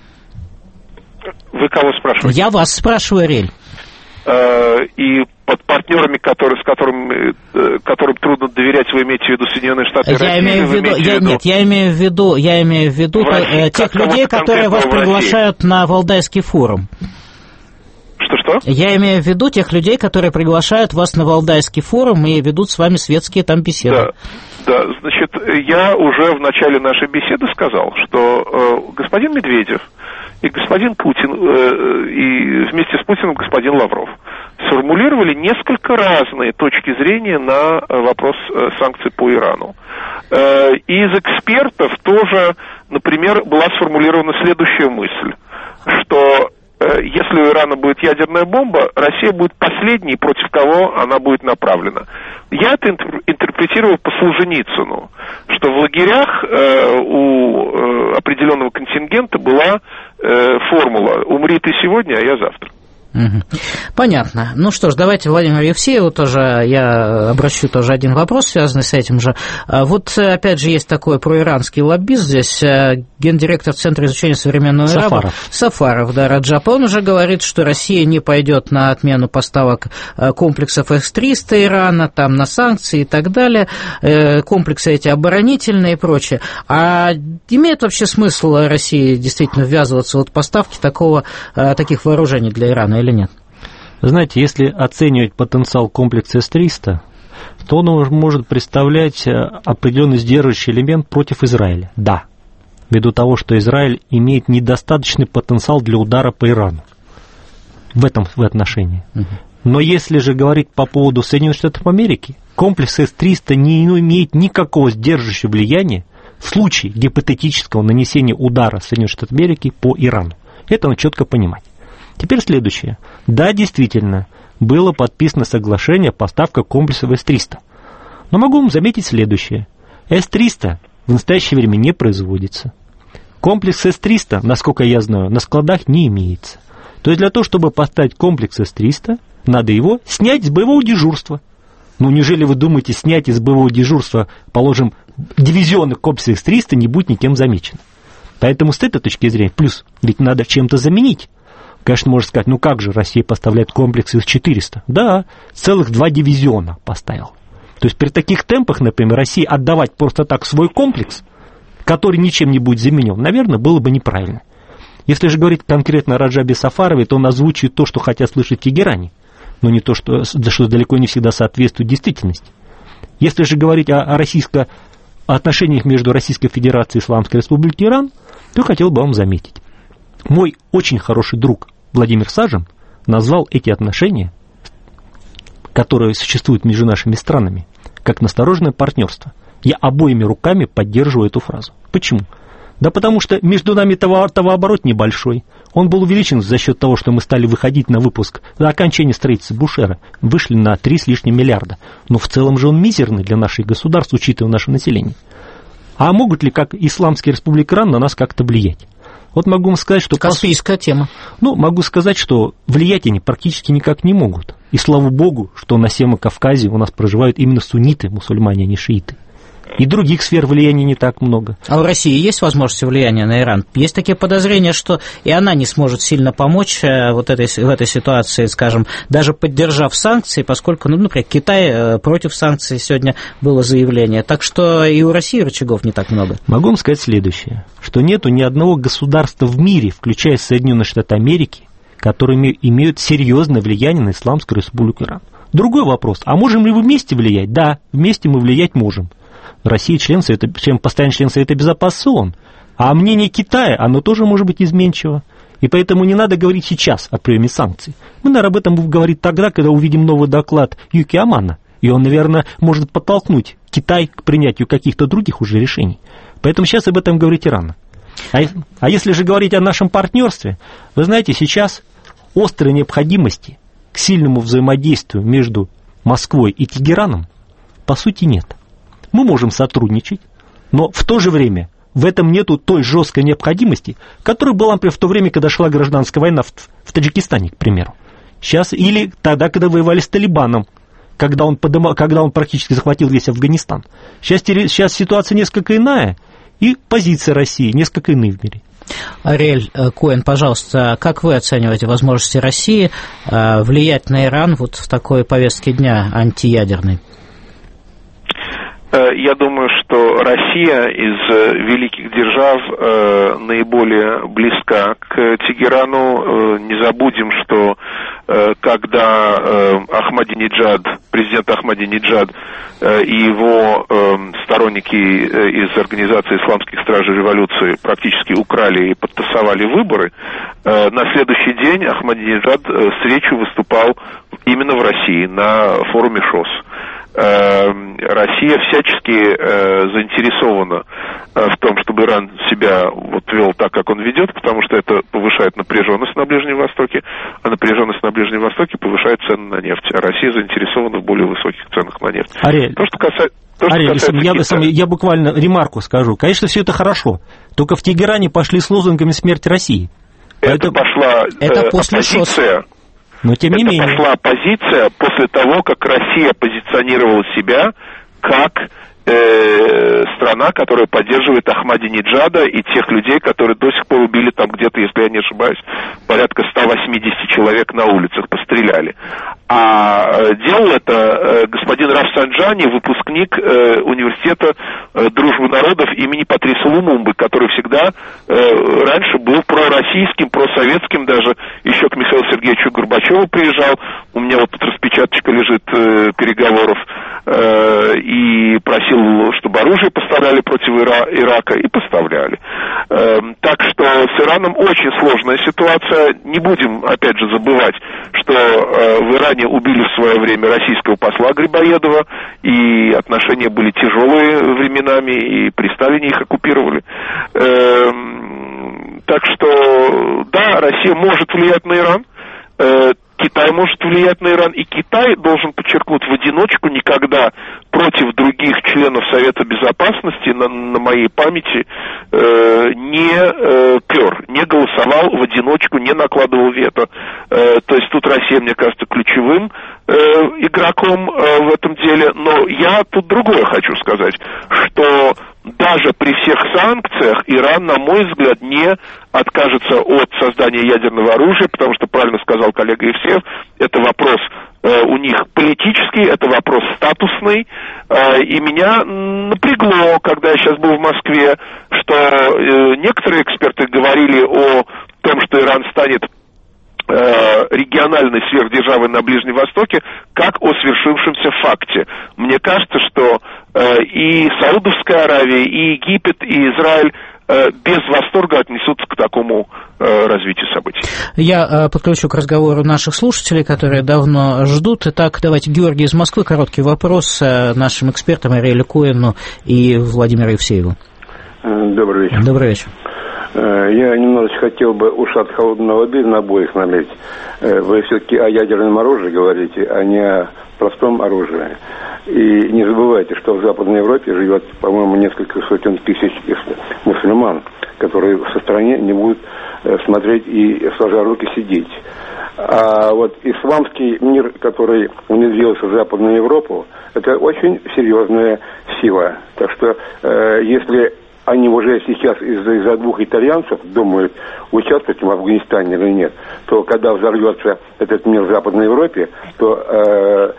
Вы кого спрашиваете? Я вас спрашиваю, Рель. И под партнерами, которым трудно доверять, вы имеете в виду Соединенные Штаты и Россию? Я имею в виду тех людей, которые вас приглашают на Валдайский форум. Что? Я имею в виду тех людей, которые приглашают вас на Валдайский форум и ведут с вами светские там беседы. Да, значит, я уже в начале нашей беседы сказал, что господин Медведев и господин Путин, и вместе с Путиным господин Лавров сформулировали несколько разные точки зрения на вопрос санкций по Ирану. Из экспертов тоже, например, была сформулирована следующая мысль, что если у Ирана будет ядерная бомба, Россия будет последней, против кого она будет направлена. Я это интерпретировал по Солженицыну, что в лагерях у определенного контингента была формула «умри ты сегодня, а я завтра». Понятно. Ну что ж, давайте Владимиру Евсееву тоже, я обращу тоже один вопрос, связанный с этим же. Вот, опять же, есть такой проиранский лоббист здесь, гендиректор Центра изучения современного Ирана. Сафаров, да, Раджаб. Он уже говорит, что Россия не пойдет на отмену поставок комплексов С-300 Ирана, там, на санкции и так далее, комплексы эти оборонительные и прочее. А имеет вообще смысл России действительно ввязываться в поставки таких вооружений для Ирана или нет? Знаете, если оценивать потенциал комплекса С-300, то он может представлять определенный сдерживающий элемент против Израиля. Да, ввиду того, что Израиль имеет недостаточный потенциал для удара по Ирану в отношении. Но если же говорить по поводу Соединенных Штатов Америки, комплекс С-300 не имеет никакого сдерживающего влияния в случае гипотетического нанесения удара Соединенных Штатов Америки по Ирану. Это надо четко понимать. Теперь следующее. Да, действительно, было подписано соглашение о поставках комплексов С-300. Но могу вам заметить следующее. С-300 в настоящее время не производится. Комплекс С-300, насколько я знаю, на складах не имеется. То есть для того, чтобы поставить комплекс С-300, надо его снять с боевого дежурства. Ну, неужели вы думаете, снять из боевого дежурства, положим, дивизионных комплексов С-300 не будет никем замечено? Поэтому с этой точки зрения, плюс, ведь надо чем-то заменить. Конечно, можно сказать, ну как же Россия поставляет комплексы С-400? Да, целых 2 дивизиона поставил. То есть при таких темпах, например, России отдавать просто так свой комплекс, который ничем не будет заменен, наверное, было бы неправильно. Если же говорить конкретно о Раджабе Сафарове, то он озвучивает то, что хотят слышать в Тегеране, но не то, что далеко не всегда соответствует действительности. Если же говорить о отношениях между Российской Федерацией и Исламской Республикой Иран, то хотел бы вам заметить. Мой очень хороший друг Владимир Сажин назвал эти отношения, которые существуют между нашими странами, как настороженное партнерство. Я обоими руками поддерживаю эту фразу. Почему? Да потому что между нами товарооборот небольшой. Он был увеличен за счет того, что мы стали выходить на выпуск до окончания строительства Бушера. Вышли на 3 с лишним миллиарда. Но в целом же он мизерный для наших государств, учитывая наше население. А могут ли, как Исламская Республика Иран, на нас как-то влиять? Вот могу вам сказать, что... Каспийская тема. Ну, могу сказать, что влиять они практически никак не могут. И слава богу, что на Северо-Кавказе у нас проживают именно сунниты, мусульмане, а не шииты. И других сфер влияния не так много. А у России есть возможности влияния на Иран? Есть такие подозрения, что и она не сможет сильно помочь в этой ситуации, скажем, даже поддержав санкции, поскольку, например, Китай против санкций сегодня было заявление. Так что и у России рычагов не так много. Могу вам сказать следующее, что нету ни одного государства в мире, включая Соединенные Штаты Америки, которые имеют серьезное влияние на Исламскую Республику Иран. Другой вопрос, а можем ли мы вместе влиять? Да, вместе мы влиять можем. Россия постоянный член Совета Безопасности ООН. А мнение Китая, оно тоже может быть изменчиво. И поэтому не надо говорить сейчас о приеме санкций. Мы, наверное, об этом будем говорить тогда, когда увидим новый доклад Юки Амана. И он, наверное, может подтолкнуть Китай к принятию каких-то других уже решений. Поэтому сейчас об этом говорить рано. А если же говорить о нашем партнерстве, вы знаете, сейчас острой необходимости к сильному взаимодействию между Москвой и Тегераном по сути нет. Мы можем сотрудничать, но в то же время в этом нету той жесткой необходимости, которая была, например, в то время, когда шла гражданская война в Таджикистане, к примеру. Сейчас, или тогда, когда воевали с Талибаном, когда он практически захватил весь Афганистан. Сейчас ситуация несколько иная, и позиция России несколько иная в мире. Ариэль Коэн, пожалуйста, как вы оцениваете возможности России влиять на Иран вот в такой повестке дня антиядерной? Я думаю, что Россия из великих держав наиболее близка к Тегерану. Не забудем, что когда президент Ахмадинеджад и его сторонники из Организации исламских стражей революции практически украли и подтасовали выборы, на следующий день Ахмадинеджад с речью выступал именно в России на форуме ШОС. Россия всячески заинтересована в том, чтобы Иран себя вел так, как он ведет, потому что это повышает напряженность на Ближнем Востоке, а напряженность на Ближнем Востоке повышает цены на нефть, а Россия заинтересована в более высоких ценах на нефть. Ариэль, я буквально ремарку скажу. Конечно, все это хорошо, только в Тегеране пошли с лозунгами «Смерть России». Это пошла оппозиция. Но тем не менее. Пошла оппозиция после того, как Россия позиционировала себя как страна, которая поддерживает Ахмадинеджада и тех людей, которые до сих пор убили там где-то, если я не ошибаюсь, порядка 180 человек на улицах, постреляли. А делал это господин Рафсанджани, выпускник университета дружбы народов имени Патриса Лумумбы, который всегда раньше был пророссийским, просоветским, даже еще к Михаилу Сергеевичу Горбачеву приезжал. У меня вот тут распечаточка лежит переговоров, и просил, чтобы оружие поставляли против Ирака, и поставляли. Так что с Ираном очень сложная ситуация. Не будем, опять же, забывать, что в Иране убили в свое время российского посла Грибоедова, и отношения были тяжелые временами, и при Сталине их оккупировали. Так что, да, Россия может влиять на Иран, Китай может влиять на Иран, и Китай, должен подчеркнуть, в одиночку никогда против других членов Совета Безопасности, на моей памяти, не пер, не голосовал в одиночку, не накладывал вето. То есть тут Россия, мне кажется, ключевым игроком в этом деле. Но я тут другое хочу сказать, что даже при всех санкциях Иран, на мой взгляд, не откажется от создания ядерного оружия, потому что, правильно сказал коллега Евсеев, это вопрос у них политический, это вопрос статусный, и меня напрягло, когда я сейчас был в Москве, что некоторые эксперты говорили о том, что Иран станет региональной сверхдержавой на Ближнем Востоке, как о свершившемся факте. Мне кажется, что и Саудовская Аравия, и Египет, и Израиль без восторга отнесутся к такому развитию событий. Я подключу к разговору наших слушателей, которые давно ждут. Итак, давайте, Георгий из Москвы, короткий вопрос нашим экспертам Ариэлю Коэну и Владимиру Евсееву. Добрый вечер. Добрый вечер. Я немножечко хотел бы ушат холодной воды на обоих налить. Вы все-таки о ядерном оружии говорите, а не о простом оружии. И не забывайте, что в Западной Европе живет, по-моему, несколько сотен тысяч мусульман, которые со стороны не будут смотреть и сложа руки сидеть. А вот исламский мир, который внедрился в Западную Европу, это очень серьезная сила. Так что если они уже сейчас из-за двух итальянцев думают, участвовать в Афганистане или нет, то когда взорвется этот мир в Западной Европе, то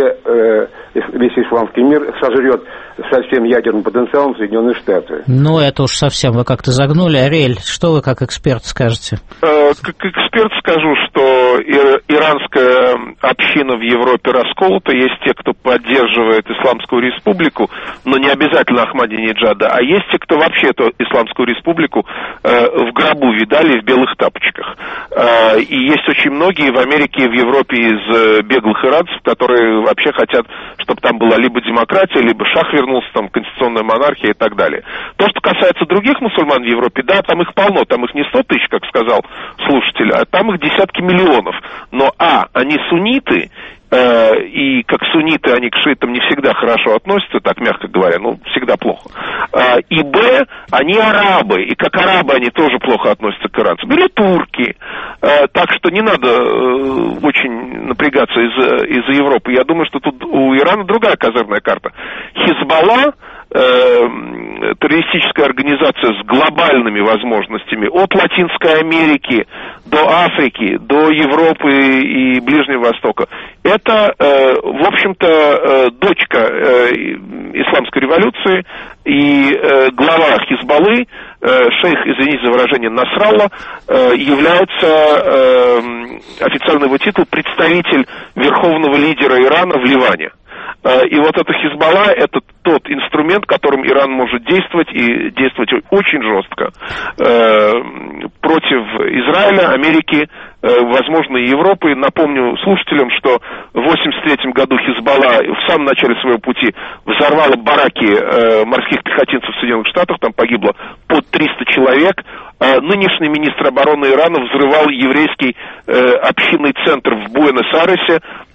весь исламский мир сожрет со всем ядерным потенциалом Соединенные Штаты. Ну, это уж совсем вы как-то загнули. Ариэль, что вы как эксперт скажете? Как эксперт скажу, что иранская община в Европе расколота. Есть те, кто поддерживает Исламскую Республику, но не обязательно Ахмадинеджада, а есть те, кто вообще эту Исламскую Республику в гробу видали в белых тапочках. И есть очень многие в Америке и в Европе из беглых иранцев, которые вообще хотят, чтобы там была либо демократия, либо шах вернулся, там конституционная монархия и так далее. То, что касается других мусульман в Европе, да, там их полно, там их не 100 тысяч, как сказал слушатель, а там их десятки миллионов. Но, они сунниты, и как сунниты они к шиитам не всегда хорошо относятся, так мягко говоря, всегда плохо. И б, они арабы, и как арабы они тоже плохо относятся к иранцам. Или турки. Так что не надо очень напрягаться из-за Европы. Я думаю, что тут у Ирана другая козырная карта. Хизбалла, террористическая организация с глобальными возможностями от Латинской Америки до Африки, до Европы и Ближнего Востока. Это, в общем-то, дочка исламской революции, и глава Хизбаллы, шейх, извините за выражение, Насралла, является, официальный его титул, представитель верховного лидера Ирана в Ливане. И вот эта Хизбалла – это тот инструмент, которым Иран может действовать, и действовать очень жестко против Израиля, Америки, возможно, и Европы. Напомню слушателям, что в 1983 году Хизбалла в самом начале своего пути взорвала бараки морских пехотинцев в Соединенных Штатах, там погибло под 300 человек. Нынешний министр обороны Ирана взрывал еврейский общинный центр в Буэнос-Айресе,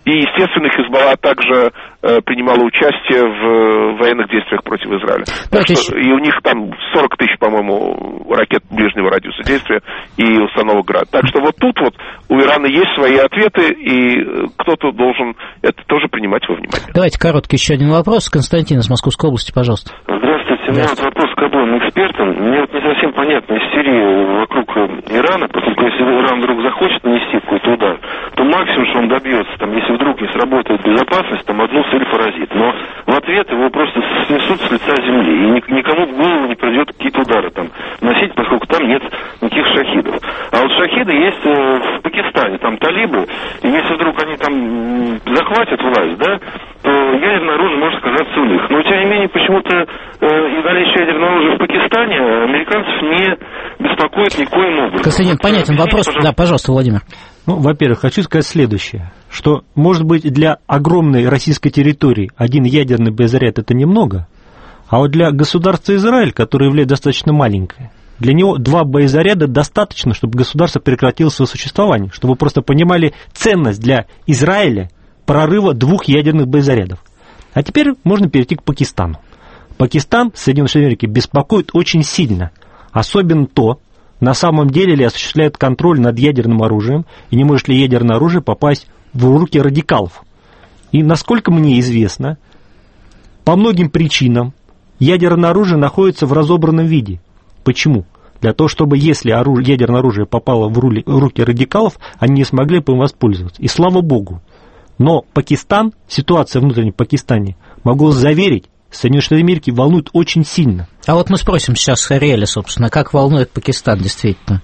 И, естественно, Хизбалла также принимала участие в военных действиях против Израиля. И у них там 40 тысяч, по-моему, ракет ближнего радиуса действия и установок «Град». Так что вот тут вот у Ирана есть свои ответы, и кто-то должен это тоже принимать во внимание. Давайте короткий еще один вопрос. Константин из Московской области, пожалуйста. Здравствуйте. У меня вот вопрос к обоим экспертам. Мне вот не совсем понятна истерия вокруг Ирана, поскольку если Иран вдруг захочет нанести какой-то удар, то максимум, что он добьется, там, если вдруг не сработает безопасность, там одну цель поразит. Но в ответ его просто снесут с лица земли, и никому в голову не придет какие-то удары там носить, поскольку там нет никаких шахидов. А вот шахиды есть в Пакистане, там талибы, и если вдруг они там захватят власть, да, то ядерное оружие может оказаться у них. Но, тем не менее, почему-то наличие ядерного оружия в Пакистане американцев не беспокоит никоим образом. Константин, понятен вопрос. Да, пожалуйста, Владимир. Ну, во-первых, хочу сказать следующее, что, может быть, для огромной российской территории один ядерный боезаряд – это немного, а вот для государства Израиль, которое является достаточно маленькое, для него 2 боезаряда достаточно, чтобы государство прекратило свое существование, чтобы вы просто понимали ценность для Израиля прорыва 2 ядерных боезарядов. А теперь можно перейти к Пакистану. Пакистан, Соединенные Штаты Америки, беспокоит очень сильно, особенно то, на самом деле ли осуществляет контроль над ядерным оружием, и не может ли ядерное оружие попасть в руки радикалов. И, насколько мне известно, по многим причинам ядерное оружие находится в разобранном виде. Почему? Для того, чтобы если ядерное оружие попало в руки радикалов, они не смогли бы им воспользоваться. И слава богу. Но Пакистан, ситуация внутренняя в Пакистане, могу заверить, Соединенные Штаты Америки волнует очень сильно. А вот мы спросим сейчас Хариэля, собственно, как волнует Пакистан действительно?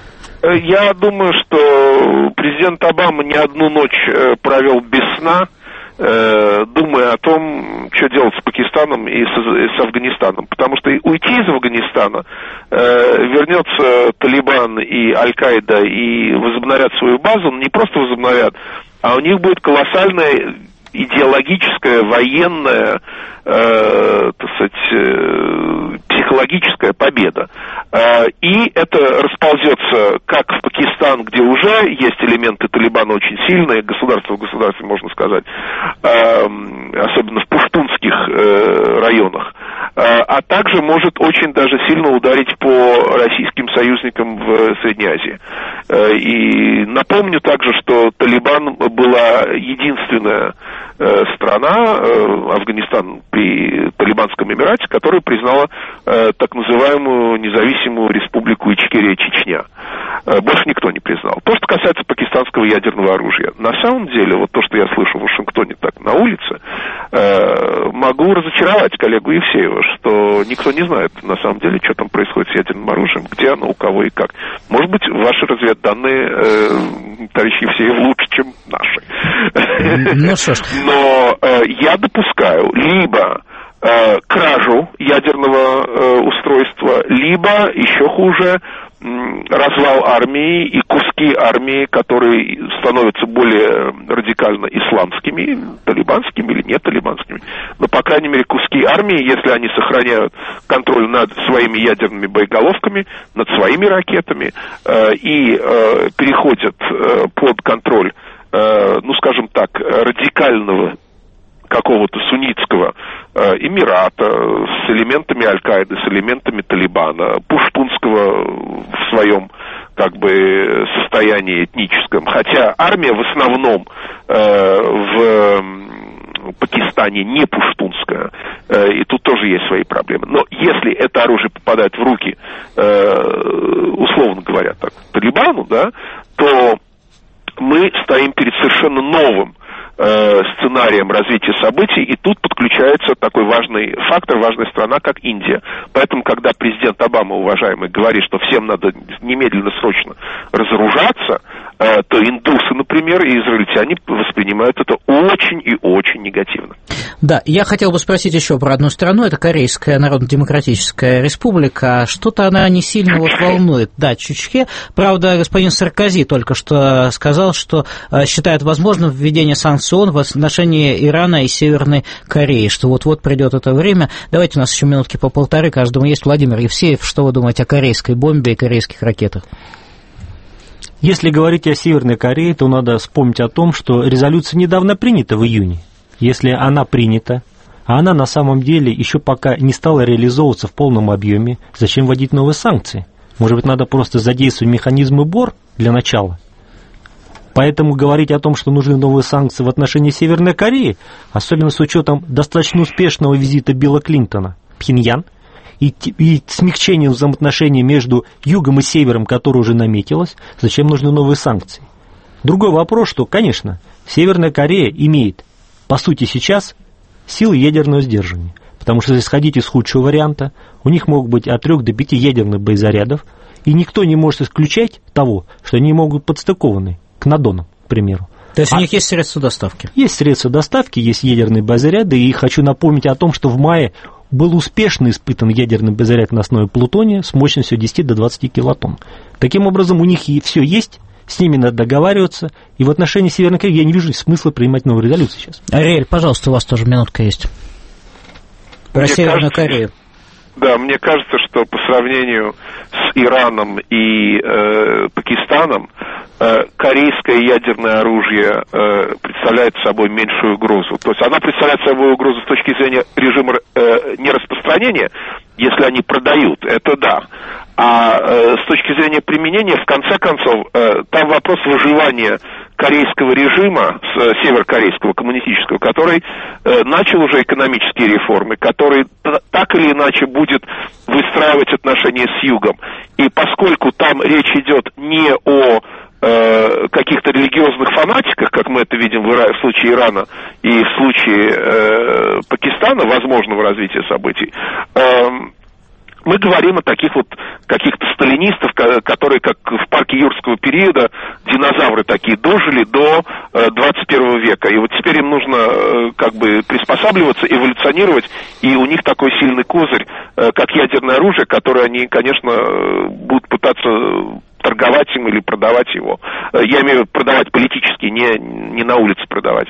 Я думаю, что президент Обама не одну ночь провел без сна, думая о том, что делать с Пакистаном и с Афганистаном. Потому что уйти из Афганистана, вернется Талибан и Аль-Каида и возобновят свою базу, не просто возобновят, а у них будет колоссальная идеологическая, военная, так сказать, психологическая победа. И это расползется как в Пакистан, где уже есть элементы Талибана очень сильные, государство в государстве, можно сказать, особенно в пуштунских районах, а также может очень даже сильно ударить по российским союзникам в Средней Азии. И напомню также, что Талибан была единственная страна, Афганистан при Талибанском Эмирате, которая признала так называемую независимую республику Ичкерия-Чечня. Больше никто не признал. То, что касается пакистанского ядерного оружия. На самом деле, вот то, что я слышу в Вашингтоне так на улице, могу разочаровать коллегу Евсеева, что никто не знает на самом деле, что там происходит с ядерным оружием, где оно, у кого и как. Может быть, ваши разведданные, товарищ Евсеев, лучше, чем наши. Ну что ж. Но я допускаю либо кражу ядерного устройства, либо, еще хуже, развал армии и куски армии, которые становятся более радикально исламскими, талибанскими или не талибанскими. Но, по крайней мере, куски армии, если они сохраняют контроль над своими ядерными боеголовками, над своими ракетами и переходят под контроль, ну, скажем так, радикального какого-то суннитского эмирата с элементами Аль-Каиды, с элементами Талибана, пуштунского в своем как бы состоянии этническом. Хотя армия в основном в Пакистане не пуштунская, и тут тоже есть свои проблемы. Но если это оружие попадает в руки, условно говоря, так, Талибану, да, то мы стоим перед совершенно новым сценарием развития событий, и тут подключается такой важный фактор, важная страна, как Индия. Поэтому, когда президент Обама, уважаемый, говорит, что всем надо немедленно, срочно разоружаться, то индусы, например, и израильтяне воспринимают это очень и очень негативно. Да, я хотел бы спросить еще про одну страну, это Корейская Народно-Демократическая Республика. Что-то она не сильно вот волнует. Да, Чучхе. Правда, господин Саркози только что сказал, что считает возможным введение санкций в отношении Ирана и Северной Кореи, что вот-вот придет это время. Давайте, у нас еще минутки по полторы каждому есть. Владимир Евсеев, что вы думаете о корейской бомбе и корейских ракетах? Если говорить о Северной Корее, то надо вспомнить о том, что резолюция недавно принята в июне. Если она принята, а она на самом деле еще пока не стала реализовываться в полном объеме, зачем вводить новые санкции? Может быть, надо просто задействовать механизмы БОР для начала? Поэтому говорить о том, что нужны новые санкции в отношении Северной Кореи, особенно с учетом достаточно успешного визита Билла Клинтона в Пхеньян и смягчением взаимоотношений между Югом и Севером, которое уже наметилось, зачем нужны новые санкции? Другой вопрос, что, конечно, Северная Корея имеет, по сути, сейчас силы ядерного сдерживания. Потому что, если исходить из худшего варианта, у них могут быть от 3 до 5 ядерных боезарядов, и никто не может исключать того, что они могут быть подстыкованы к надонам, к примеру. То есть у них есть средства доставки? Есть средства доставки, есть ядерные боезаряды, и хочу напомнить о том, что в мае был успешно испытан ядерный боезаряд на основе плутония с мощностью 10 до 20 килотонн. Таким образом, у них и все есть, с ними надо договариваться, и в отношении Северной Кореи я не вижу смысла принимать новую резолюцию сейчас. Ариэль, пожалуйста, у вас тоже минутка есть. Про Северную Корею. Да, мне кажется, что по сравнению с Ираном и Пакистаном корейское ядерное оружие представляет собой меньшую угрозу. То есть она представляет собой угрозу с точки зрения режима нераспространения, если они продают, это да. А с точки зрения применения, в конце концов, там вопрос выживания корейского режима, северокорейского коммунистического, который начал уже экономические реформы, который так или иначе будет выстраивать отношения с Югом. И поскольку там речь идет не о каких-то религиозных фанатиках, как мы это видим в случае Ирана и в случае Пакистана, возможного развития событий, мы говорим о таких вот каких-то сталинистов, которые, как в парке юрского периода, динозавры такие, дожили до 21 века. И вот теперь им нужно как бы приспосабливаться, эволюционировать, и у них такой сильный козырь, как ядерное оружие, которое они, конечно, будут пытаться торговать им или продавать его. Я имею в виду продавать политически, не на улице продавать.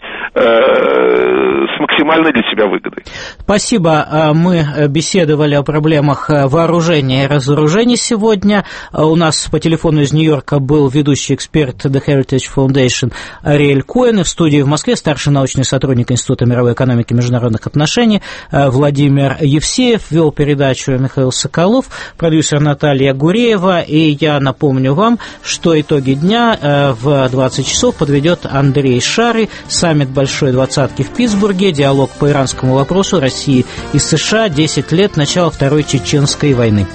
С максимальной для себя выгодой. Спасибо. Мы беседовали о проблемах вооружения и разоружения сегодня. У нас по телефону из Нью-Йорка был ведущий эксперт The Heritage Foundation Ариэль Коэн, и в студии в Москве старший научный сотрудник Института мировой экономики и международных отношений Владимир Евсеев, вел передачу Михаил Соколов, продюсер Наталья Гуреева, и я напомню вам, что итоги дня в 20 часов подведет Андрей Шары, саммит Большой Двадцатки в Питтсбурге, диалог по иранскому вопросу России и США, 10 лет начала Второй Чеченской войны.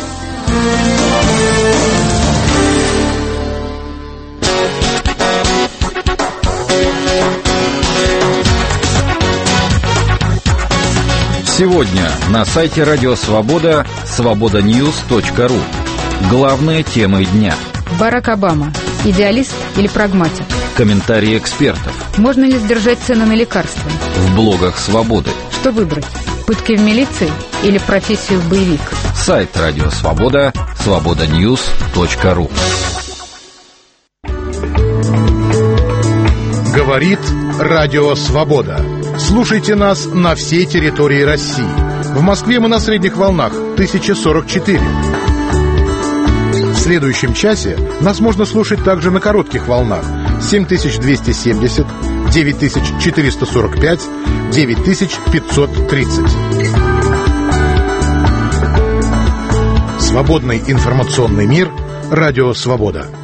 Сегодня на сайте Радио Свобода свободаньюс.ру. Главные темы дня. Барак Обама. Идеалист или прагматик? Комментарии экспертов. Можно ли сдержать цены на лекарства? В блогах Свободы. Что выбрать? Пытки в милиции или профессию в боевик? Сайт Радио Свобода свободаньюс.ру. Говорит Радио Свобода. Слушайте нас на всей территории России. В Москве мы на средних волнах 1044. В следующем часе нас можно слушать также на коротких волнах 7270, 9445, 9530. Свободный информационный мир. Радио Свобода.